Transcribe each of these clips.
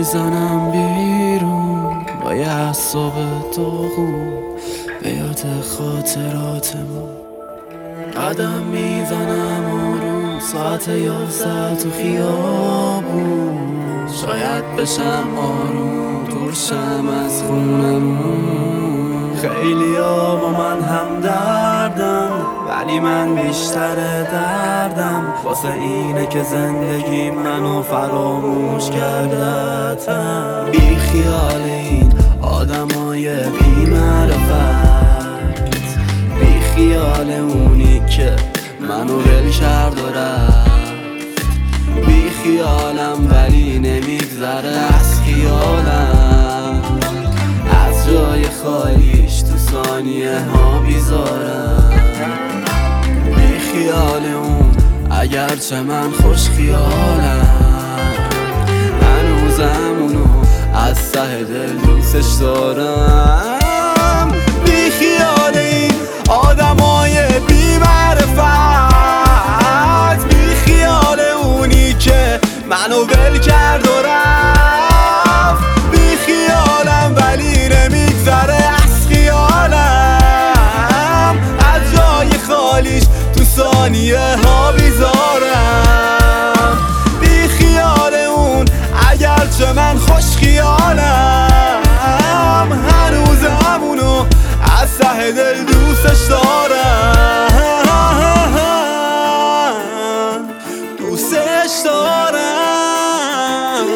میزنم بیرون با یه اعصاب داغون به یاد خاطراتمون. قدم میزنم آروم ساعت 11 تو خیابون، شاید بشم آروم دورشم از خونمون. خیلی ها با من هم دردن ولی من بیشتر دردم واسه اینه که زندگی منو فراموش کردتم. بی خیال این آدمای بی معرفت، بی خیال اونی که منو ول کرد و رفت. بی خیالم ولی نمیگذره از خیالم، از جای خالیش تو ثانیه ها بیزارم. بی خیال اون اگرچه من خوش خیالم، هنوزم اونو از ته دل دوستش دارم. بی خیال این آدمای بی معرفت، بی خیال اونی که منو ول کرد و رفت. بی خیالم ولی نمیگذره از خیالم، از جای خالیش تو ثانیه ها بیزارم. بی خیال اون اگرچه من خوش خیالم، هنوزم اونو از ته دل دوستش دارم. دوستش دارم،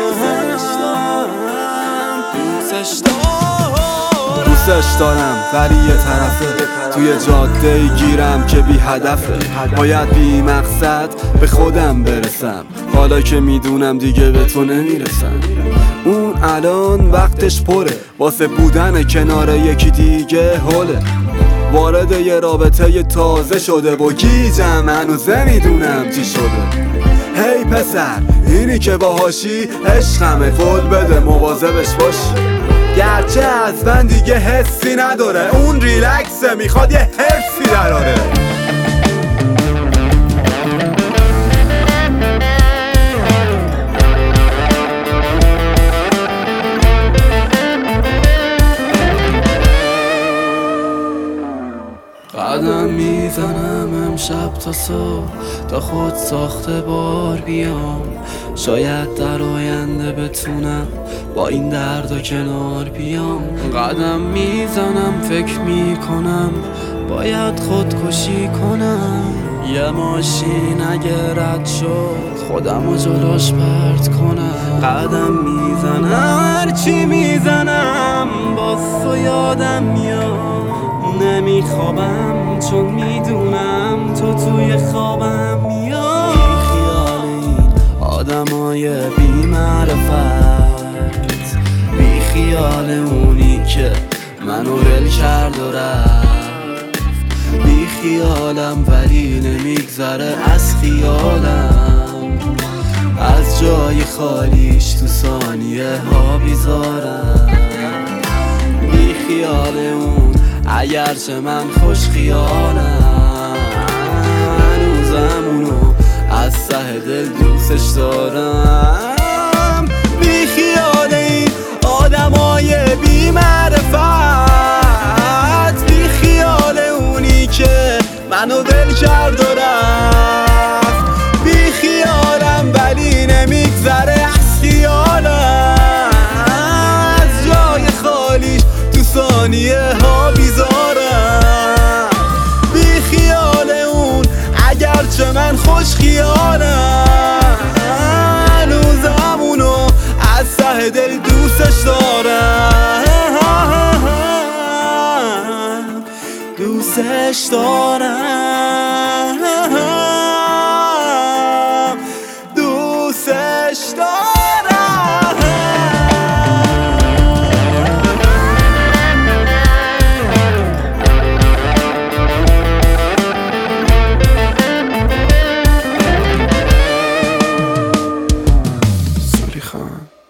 دوستش دارم ولی یه طرفه توی جاده گیرم که بی هدفه. باید بی مقصد به خودم برسم، حالا که میدونم دیگه به تو نمیرسم. اون الان وقتش پره واسه بودن کنار یکی دیگه هله. وارد یه رابطه تازه شده و گیجم هنوز نمیدونم چی شده. هی پسر اینی که باهاشی عشقمه، فول بده مواظبش باشی. گرچه از من دیگه حسی نداره، اون ریلکسه میخواد یه حرسی دراره. قدم میزنم امشب تا صبح تا خود ساخته بار بیام، شاید در آینده بتونم با این درد و کنار بیام. قدم میزنم فکر میکنم باید خودکشی کنم، یه ماشین اگه رد شد خودم و جلوش پرت کنم. قدم میزنم هرچی میزنم باز تو یادم میاد، نمیخوابم چون میدونم تو توی خوابم میاد. بی خیال این آدمای بی معرفت، بی خیال اونی که منو ول کرد و رفت. بی خیالم ولی نمیگذره از خیالم، از جای خالیش تو ثانیه ها بیزارم. بی خیال اون اگرچه من خوش خیالم، هنوزم اونو از ته دل دوستش دارم. بی خیال این آدمای بی معرفت، بی خیال اونی که منو ول کرد و رفت. بی خیالم ولی نمیگذره از خیالم، از جای خالیش تو ثانیه ها بیزارم. بی خیال اون اگرچه من خوش خیالم، هنوزم اونو از ته دل دوستش دارم. دوستش دارم، دوستش دارم. خان